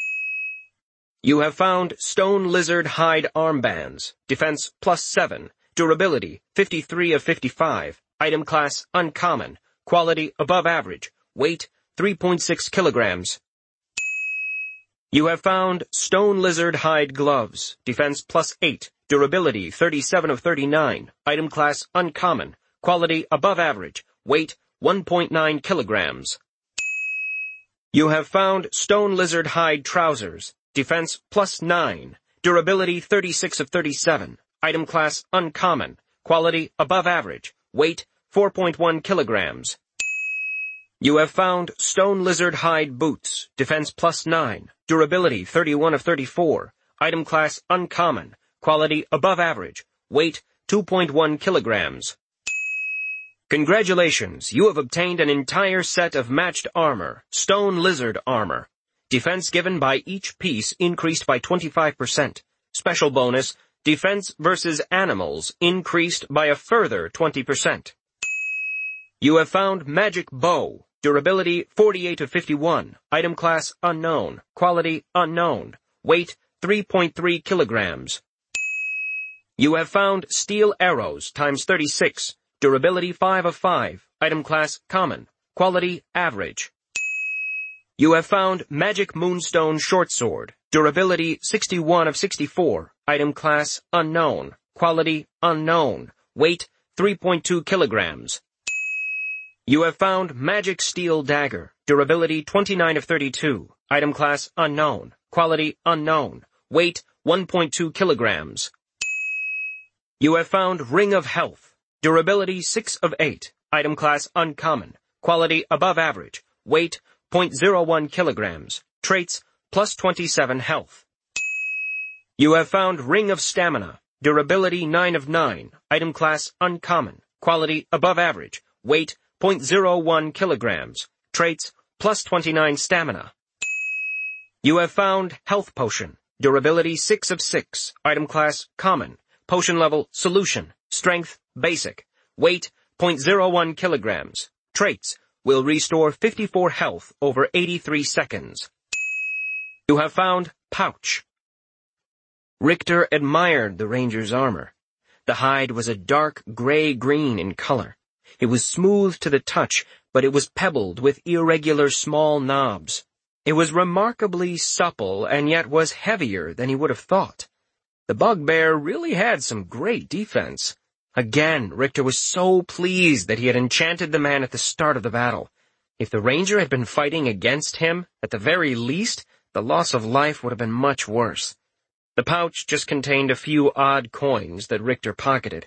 S1: You have found Stone Lizard Hide Armbands, Defense plus seven, Durability fifty-three of fifty-five, Item Class Uncommon, Quality Above Average, Weight three point six kilograms. You have found Stone Lizard Hide Gloves, Defense plus eight, Durability thirty-seven of thirty-nine, Item Class Uncommon, Quality Above Average, Weight one point nine kilograms. You have found Stone Lizard Hide Trousers, Defense plus nine, Durability thirty-six of thirty-seven, Item Class Uncommon, Quality Above Average, Weight four point one kilograms. You have found Stone Lizard Hide Boots, Defense plus nine, Durability thirty-one of thirty-four, Item Class Uncommon, Quality Above Average, Weight two point one kilograms. Congratulations, you have obtained an entire set of matched armor, Stone Lizard Armor. Defense given by each piece increased by twenty-five percent. Special bonus, defense versus animals increased by a further twenty percent. You have found Magic Bow, Durability forty-eight of fifty-one, Item Class Unknown, Quality Unknown, Weight three point three kilograms. You have found Steel Arrows times thirty-six, Durability five of five, Item Class Common, Quality Average. You have found Magic Moonstone Short Sword, Durability sixty-one of sixty-four, Item Class Unknown, Quality Unknown, Weight three point two kilograms. You have found Magic Steel Dagger, Durability twenty-nine of thirty-two, Item Class Unknown, Quality Unknown, Weight one point two kilograms. You have found Ring of Health, Durability six of eight, Item Class Uncommon, Quality Above Average, Weight zero point zero one kilograms, Traits plus twenty-seven Health. You have found Ring of Stamina, Durability nine of nine, Item Class Uncommon, Quality Above Average, Weight zero point zero one kilograms, Traits plus twenty-nine stamina. You have found Health Potion. Durability six of six. Item class Common. Potion level Solution. Strength Basic. Weight zero point zero one kilograms. Traits will restore fifty-four health over eighty-three seconds. You have found Pouch. Richter admired the ranger's armor. The hide was a dark gray-green in color. It was smooth to the touch, but it was pebbled with irregular small knobs. It was remarkably supple and yet was heavier than he would have thought. The bugbear really had some great defense. Again, Richter was so pleased that he had enchanted the man at the start of the battle. If the ranger had been fighting against him, at the very least, the loss of life would have been much worse. The pouch just contained a few odd coins that Richter pocketed.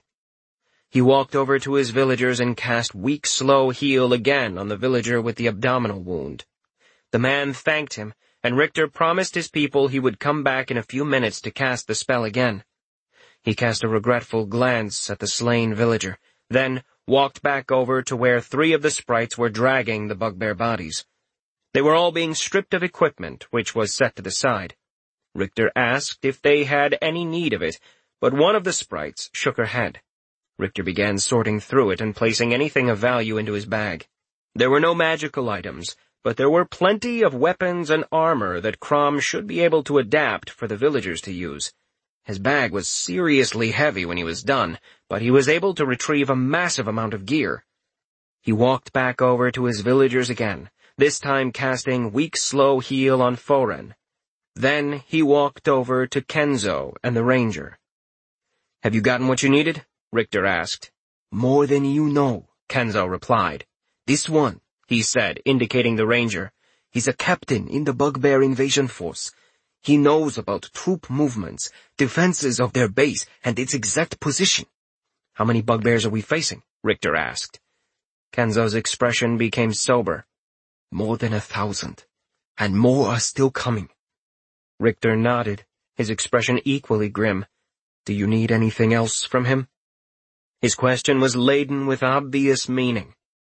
S1: He walked over to his villagers and cast Weak Slow Heal again on the villager with the abdominal wound. The man thanked him, and Richter promised his people he would come back in a few minutes to cast the spell again. He cast a regretful glance at the slain villager, then walked back over to where three of the sprites were dragging the bugbear bodies. They were all being stripped of equipment, which was set to the side. Richter asked if they had any need of it, but one of the sprites shook her head. Richter began sorting through it and placing anything of value into his bag. There were no magical items, but there were plenty of weapons and armor that Crom should be able to adapt for the villagers to use. His bag was seriously heavy when he was done, but he was able to retrieve a massive amount of gear. He walked back over to his villagers again, this time casting Weak Slow Heal on Foren. Then he walked over to Kenzo and the ranger. "Have you gotten what you needed?" Richter asked.
S3: "More than you know,"
S1: Kenzo replied.
S3: "This one," he said, indicating the ranger. "He's a captain in the bugbear invasion force. He knows about troop movements, defenses of their base, and its exact position."
S1: "How many bugbears are we facing?" Richter asked. Kenzo's expression became sober.
S3: "More than a thousand, and more are still coming."
S1: Richter nodded, his expression equally grim. "Do you need anything else from him?" His question was laden with obvious meaning.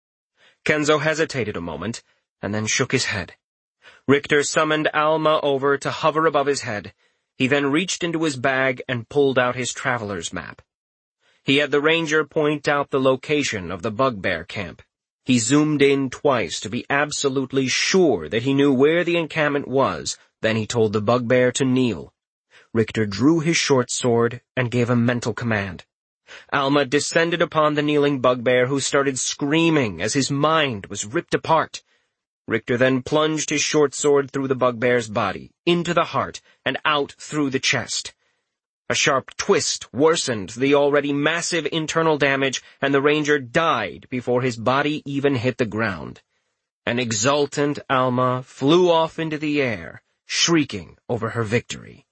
S1: Kenzo hesitated a moment, and then shook his head. Richter summoned Alma over to hover above his head. He then reached into his bag and pulled out his traveler's map. He had the ranger point out the location of the bugbear camp. He zoomed in twice to be absolutely sure that he knew where the encampment was, then he told the bugbear to kneel. Richter drew his short sword and gave a mental command. Alma descended upon the kneeling bugbear, who started screaming as his mind was ripped apart. Richter then plunged his short sword through the bugbear's body, into the heart, and out through the chest. A sharp twist worsened the already massive internal damage, and the ranger died before his body even hit the ground. An exultant Alma flew off into the air, shrieking over her victory.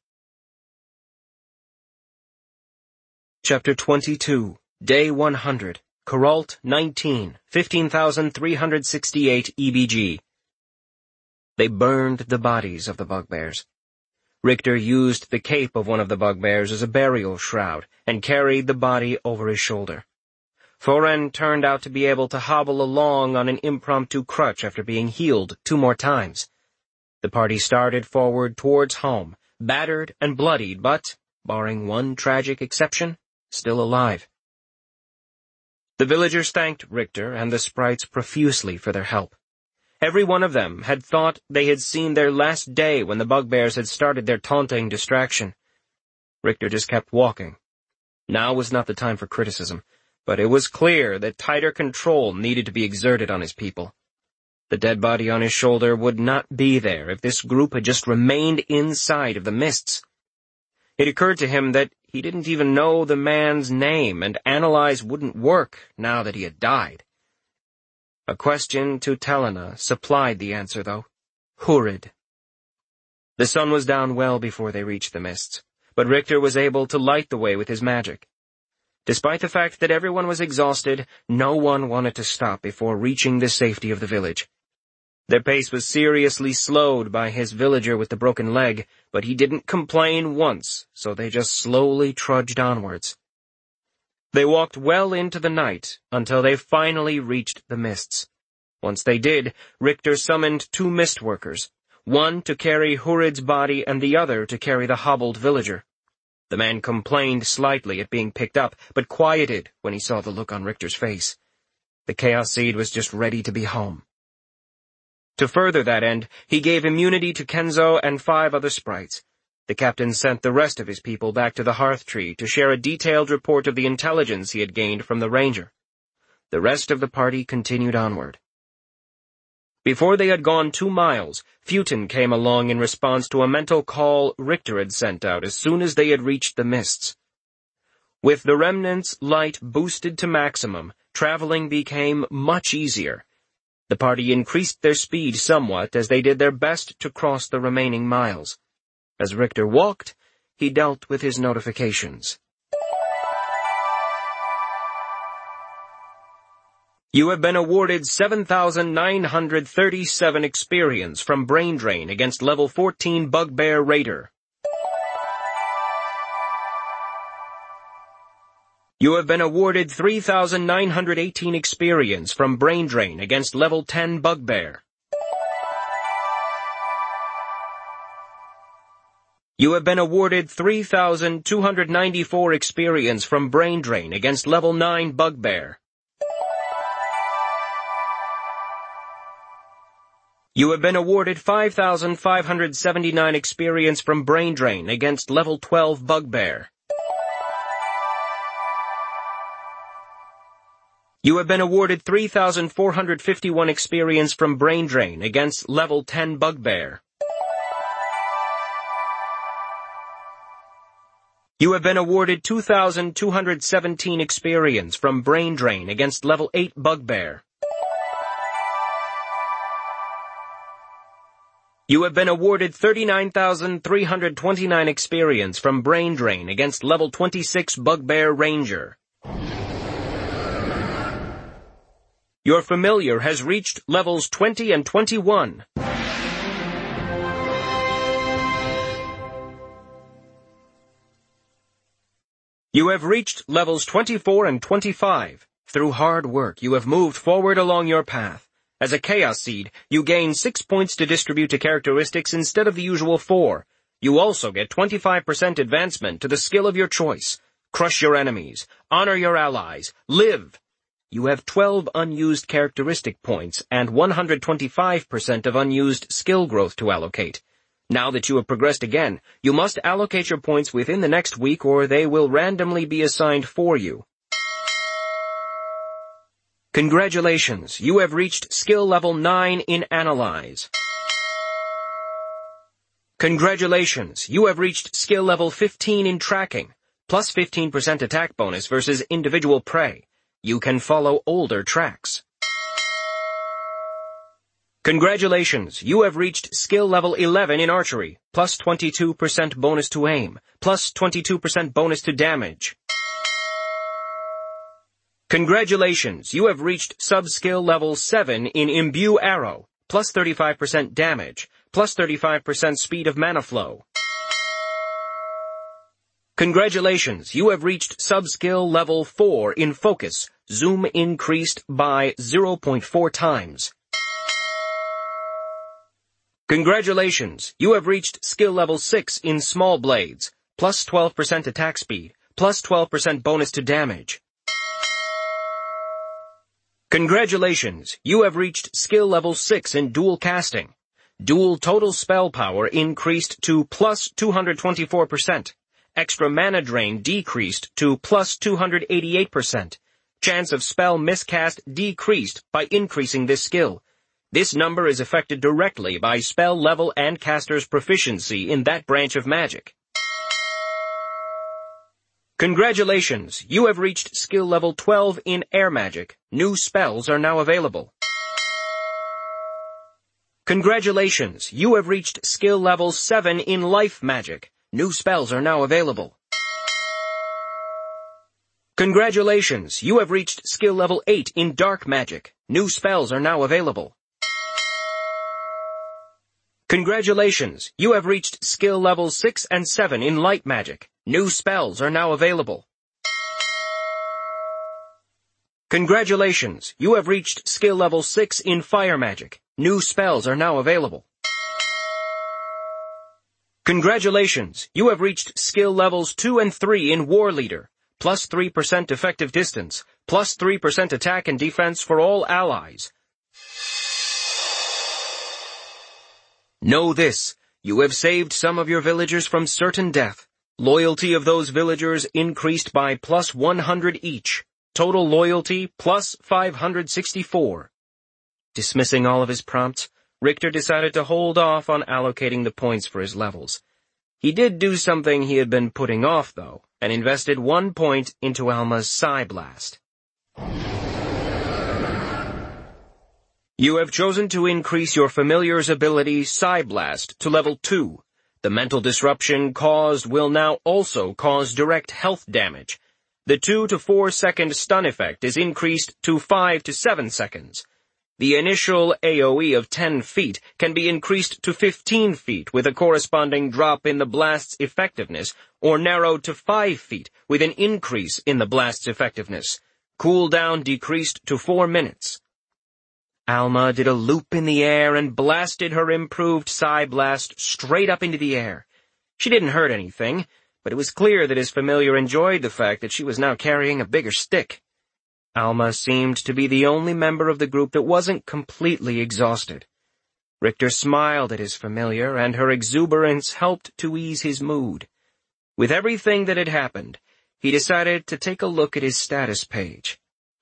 S1: Chapter twenty-two, Day one hundred, Coralt nineteen, fifteen thousand three hundred sixty-eight E B G. They burned the bodies of the bugbears. Richter used the cape of one of the bugbears as a burial shroud and carried the body over his shoulder. Foren turned out to be able to hobble along on an impromptu crutch after being healed two more times. The party started forward towards home, battered and bloodied, but, barring one tragic exception, still alive. The villagers thanked Richter and the sprites profusely for their help. Every one of them had thought they had seen their last day when the bugbears had started their taunting distraction. Richter just kept walking. Now was not the time for criticism, but it was clear that tighter control needed to be exerted on his people. The dead body on his shoulder would not be there if this group had just remained inside of the mists. It occurred to him that he didn't even know the man's name, and analyze wouldn't work now that he had died. A question to Telena supplied the answer, though. Hurid. The sun was down well before they reached the mists, but Richter was able to light the way with his magic. Despite the fact that everyone was exhausted, no one wanted to stop before reaching the safety of the village. Their pace was seriously slowed by his villager with the broken leg, but he didn't complain once, so they just slowly trudged onwards. They walked well into the night until they finally reached the mists. Once they did, Richter summoned two mist workers, one to carry Hurid's body and the other to carry the hobbled villager. The man complained slightly at being picked up, but quieted when he saw the look on Richter's face. The Chaos Seed was just ready to be home. To further that end, he gave immunity to Kenzo and five other sprites. The captain sent the rest of his people back to the Hearth Tree to share a detailed report of the intelligence he had gained from the ranger. The rest of the party continued onward. Before they had gone two miles, Futon came along in response to a mental call Richter had sent out as soon as they had reached the mists. With the remnant's light boosted to maximum, traveling became much easier. The party increased their speed somewhat as they did their best to cross the remaining miles. As Richter walked, he dealt with his notifications. You have been awarded seven thousand nine hundred thirty-seven experience from Brain Drain against level fourteen Bugbear Raider. You have been awarded three thousand nine hundred eighteen experience from Brain Drain against level ten Bugbear. You have been awarded three thousand two hundred ninety-four experience from Brain Drain against level nine Bugbear. You have been awarded five thousand five hundred seventy-nine experience from Brain Drain against level twelve Bugbear. You have been awarded three thousand four hundred fifty-one experience from Brain Drain against level ten Bugbear. You have been awarded two thousand two hundred seventeen experience from Brain Drain against level eight Bugbear. You have been awarded thirty-nine thousand three hundred twenty-nine experience from Brain Drain against level twenty-six Bugbear Ranger. Your familiar has reached levels twenty and twenty-one. You have reached levels twenty-four and twenty-five. Through hard work, you have moved forward along your path. As a Chaos Seed, you gain six points to distribute to characteristics instead of the usual four. You also get twenty-five percent advancement to the skill of your choice. Crush your enemies. Honor your allies. Live. You have twelve unused characteristic points and one hundred twenty-five percent of unused skill growth to allocate. Now that you have progressed again, you must allocate your points within the next week or they will randomly be assigned for you. Congratulations, you have reached skill level nine in Analyze. Congratulations, you have reached skill level fifteen in Tracking, plus fifteen percent attack bonus versus individual prey. You can follow older tracks. Congratulations, you have reached skill level eleven in Archery, plus twenty-two percent bonus to aim, plus twenty-two percent bonus to damage. Congratulations, you have reached sub-skill level seven in Imbue Arrow, plus thirty-five percent damage, plus thirty-five percent speed of mana flow. Congratulations, you have reached sub-skill level four in Focus, zoom increased by zero point four times. Congratulations, you have reached skill level six in Small Blades, plus twelve percent attack speed, plus twelve percent bonus to damage. Congratulations, you have reached skill level six in Dual Casting. Dual total spell power increased to plus two hundred twenty-four percent. Extra mana drain decreased to plus two hundred eighty-eight percent. Chance of spell miscast decreased by increasing this skill. This number is affected directly by spell level and caster's proficiency in that branch of magic. Congratulations, you have reached skill level twelve in Air Magic. New spells are now available. Congratulations, you have reached skill level seven in Life Magic. New spells are now available. Congratulations, you have reached skill level eight in Dark Magic. New spells are now available. Congratulations, you have reached skill levels six and seven in Light Magic. New spells are now available. Congratulations, you have reached skill level six in fire magic. New spells are now available. Congratulations, you have reached skill levels two and three in War Leader. Plus three percent effective distance. Plus three percent attack and defense for all allies. Know this, you have saved some of your villagers from certain death. Loyalty of those villagers increased by plus one hundred each. Total loyalty plus five hundred sixty-four. Dismissing all of his prompts, Richter decided to hold off on allocating the points for his levels. He did do something he had been putting off, though, and invested one point into Alma's Psy Blast. You have chosen to increase your familiar's ability Psy Blast to level two. The mental disruption caused will now also cause direct health damage. The two to four second stun effect is increased to five to seven seconds. The initial A O E of ten feet can be increased to fifteen feet with a corresponding drop in the blast's effectiveness, or narrowed to five feet with an increase in the blast's effectiveness. Cooldown decreased to four minutes. Alma did a loop in the air and blasted her improved Psy Blast straight up into the air. She didn't hurt anything, but it was clear that his familiar enjoyed the fact that she was now carrying a bigger stick. Alma seemed to be the only member of the group that wasn't completely exhausted. Richter smiled at his familiar, and her exuberance helped to ease his mood. With everything that had happened, he decided to take a look at his status page.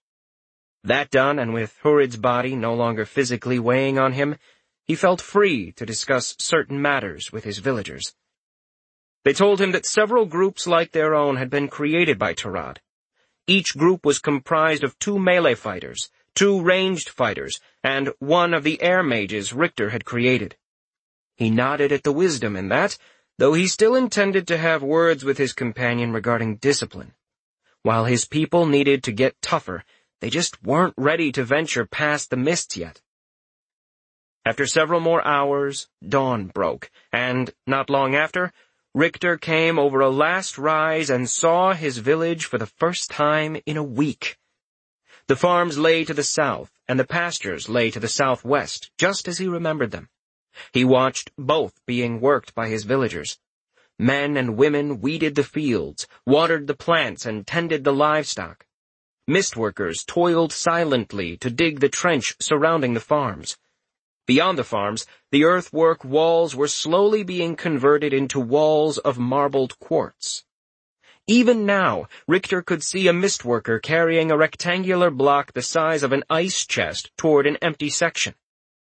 S1: That done, and with Hurid's body no longer physically weighing on him, he felt free to discuss certain matters with his villagers. They told him that several groups like their own had been created by Tarad. Each group was comprised of two melee fighters, two ranged fighters, and one of the air mages Richter had created. He nodded at the wisdom in that, though he still intended to have words with his companion regarding discipline. While his people needed to get tougher, they just weren't ready to venture past the mists yet. After several more hours, dawn broke, and, not long after, Richter came over a last rise and saw his village for the first time in a week. The farms lay to the south, and the pastures lay to the southwest, just as he remembered them. He watched both being worked by his villagers. Men and women weeded the fields, watered the plants, and tended the livestock. Mistworkers toiled silently to dig the trench surrounding the farms. Beyond the farms, the earthwork walls were slowly being converted into walls of marbled quartz. Even now, Richter could see a mistworker carrying a rectangular block the size of an ice chest toward an empty section.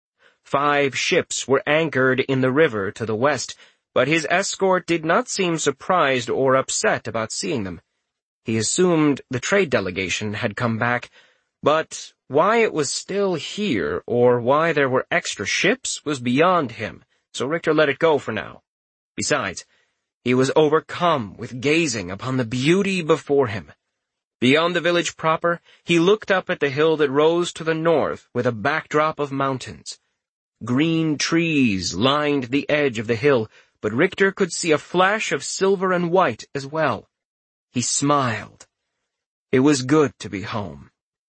S1: Five ships were anchored in the river to the west, but his escort did not seem surprised or upset about seeing them. He assumed the trade delegation had come back, but why it was still here, or why there were extra ships, was beyond him, so Richter let it go for now. Besides, he was overcome with gazing upon the beauty before him. Beyond the village proper, he looked up at the hill that rose to the north with a backdrop of mountains. Green trees lined the edge of the hill, but Richter could see a flash of silver and white as well. He smiled. It was good to be home.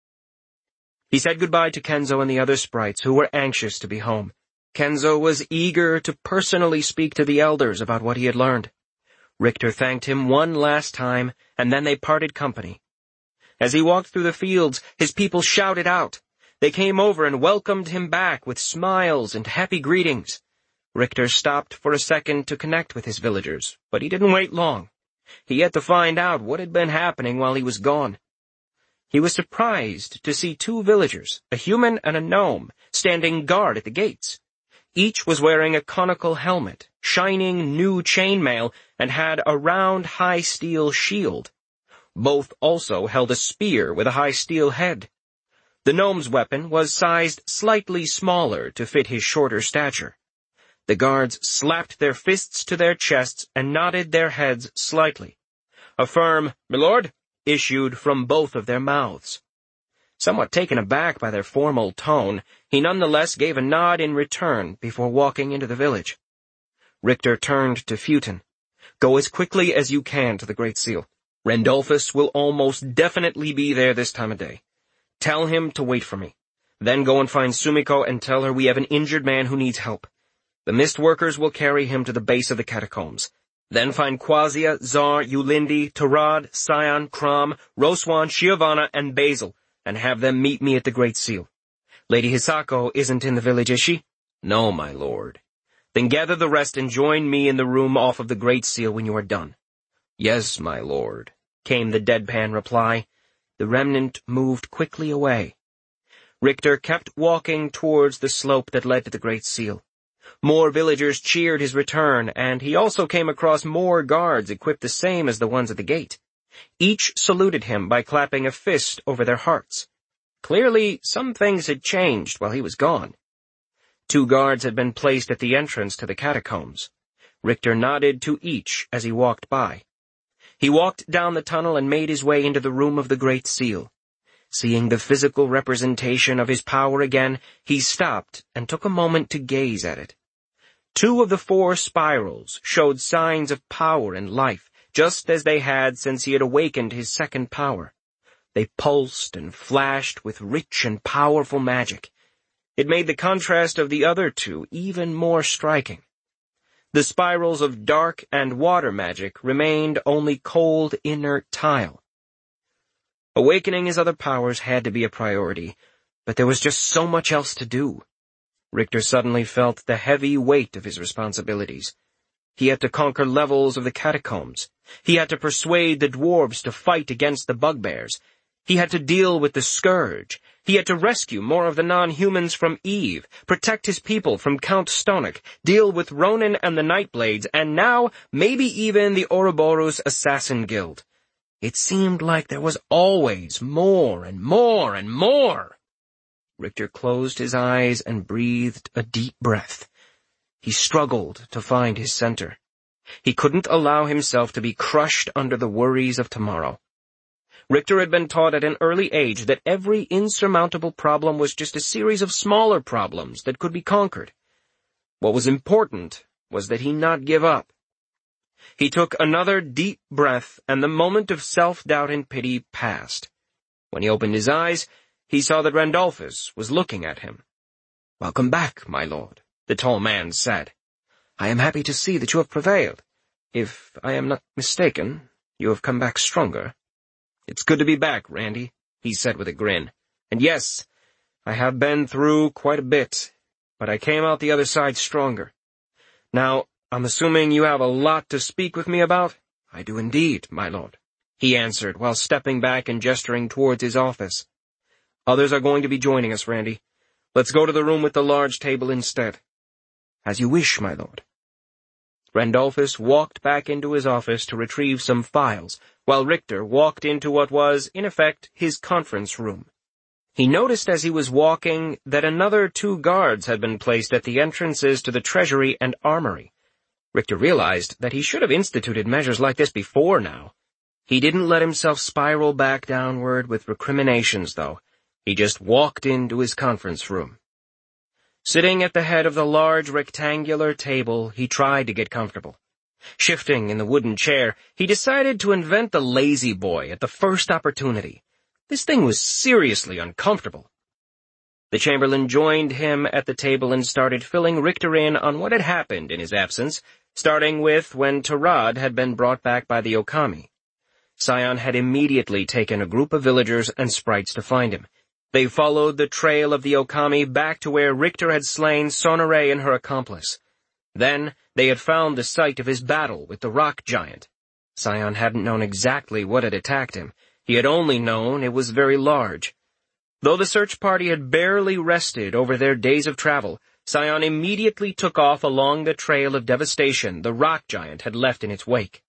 S1: He said goodbye to Kenzo and the other sprites who were anxious to be home. Kenzo was eager to personally speak to the elders about what he had learned. Richter thanked him one last time, and then they parted company. As he walked through the fields, his people shouted out. They came over and welcomed him back with smiles and happy greetings. Richter stopped for a second to connect with his villagers, but he didn't wait long. He had to find out what had been happening while he was gone. He was surprised to see two villagers, a human and a gnome, standing guard at the gates. Each was wearing a conical helmet, shining new chainmail, and had a round high steel shield. Both also held a spear with a high steel head. The gnome's weapon was sized slightly smaller to fit his shorter stature. The guards slapped their fists to their chests and nodded their heads slightly. A firm, "Milord," issued from both of their mouths. Somewhat taken aback by their formal tone, he nonetheless gave a nod in return before walking into the village. Richter turned to Futon. "Go as quickly as you can to the Great Seal. Rendolphus will almost definitely be there this time of day. Tell him to wait for me. Then go and find Sumiko and tell her we have an injured man who needs help. The mist workers will carry him to the base of the catacombs. Then find Quasia, Zar, Yulindi, Tarad, Sion, Crom, Roswan, Shiavana, and Basil, and have them meet me at the Great Seal. Lady Hisako isn't in the village, is she? No, my lord. Then gather the rest and join me in the room off of the Great Seal when you are done. Yes, my lord, came the deadpan reply. The remnant moved quickly away. Richter kept walking towards the slope that led to the Great Seal. More villagers cheered his return, and he also came across more guards equipped the same as the ones at the gate. Each saluted him by clapping a fist over their hearts. Clearly, some things had changed while he was gone. Two guards had been placed at the entrance to the catacombs. Richter nodded to each as he walked by. He walked down the tunnel and made his way into the room of the Great Seal. Seeing the physical representation of his power again, he stopped and took a moment to gaze at it. Two of the four spirals showed signs of power and life, just as they had since he had awakened his second power. They pulsed and flashed with rich and powerful magic. It made the contrast of the other two even more striking. The spirals of dark and water magic remained only cold, inert tile. Awakening his other powers had to be a priority, but there was just so much else to do. Richter suddenly felt the heavy weight of his responsibilities. He had to conquer levels of the catacombs. He had to persuade the dwarves to fight against the bugbears. He had to deal with the scourge. He had to rescue more of the non-humans from Eve, protect his people from Count Stonik, deal with Ronan and the Nightblades, and now maybe even the Ouroboros Assassin Guild. It seemed like there was always more and more and more. Richter closed his eyes and breathed a deep breath. He struggled to find his center. He couldn't allow himself to be crushed under the worries of tomorrow. Richter had been taught at an early age that every insurmountable problem was just a series of smaller problems that could be conquered. What was important was that he not give up. He took another deep breath, and the moment of self-doubt and pity passed. When he opened his eyes, he saw that Randolphus was looking at him. "Welcome back, my lord," the tall man said. "I am happy to see that you have prevailed. If I am not mistaken, you have come back stronger." "It's good to be back, Randy," he said with a grin. "And yes, I have been through quite a bit, but I came out the other side stronger. Now, I'm assuming you have a lot to speak with me about?" "I do indeed, my lord," he answered while stepping back and gesturing towards his office. "Others are going to be joining us, Randy. Let's go to the room with the large table instead." "As you wish, my lord." Randolphus walked back into his office to retrieve some files, while Richter walked into what was, in effect, his conference room. He noticed as he was walking that another two guards had been placed at the entrances to the treasury and armory. Richter realized that he should have instituted measures like this before now. He didn't let himself spiral back downward with recriminations, though. He just walked into his conference room. Sitting at the head of the large rectangular table, he tried to get comfortable. Shifting in the wooden chair, he decided to invent the lazy boy at the first opportunity. This thing was seriously uncomfortable. The Chamberlain joined him at the table and started filling Richter in on what had happened in his absence, starting with when Tarad had been brought back by the Okami. Sion had immediately taken a group of villagers and sprites to find him. They followed the trail of the Okami back to where Richter had slain Sonore and her accomplice. Then they had found the site of his battle with the rock giant. Sion hadn't known exactly what had attacked him. He had only known it was very large. Though the search party had barely rested over their days of travel, Sion immediately took off along the trail of devastation the rock giant had left in its wake.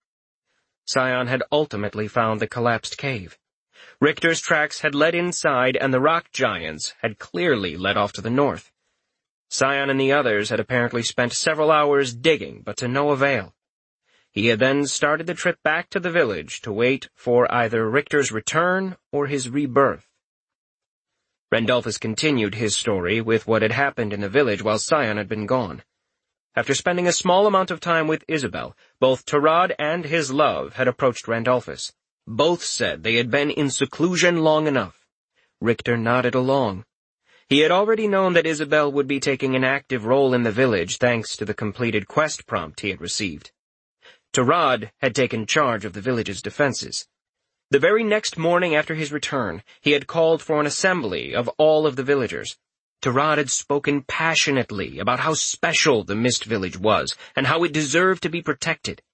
S1: Sion had ultimately found the collapsed cave. Richter's tracks had led inside, and the rock giants had clearly led off to the north. Sion and the others had apparently spent several hours digging, but to no avail. He had then started the trip back to the village to wait for either Richter's return or his rebirth. Randolphus continued his story with what had happened in the village while Sion had been gone. After spending a small amount of time with Isabel, both Tarad and his love had approached Randolphus. Both said they had been in seclusion long enough. Richter nodded along. He had already known that Isabel would be taking an active role in the village thanks to the completed quest prompt he had received. Tarad had taken charge of the village's defenses. The very next morning after his return, he had called for an assembly of all of the villagers. Tarad had spoken passionately about how special the Mist Village was and how it deserved to be protected.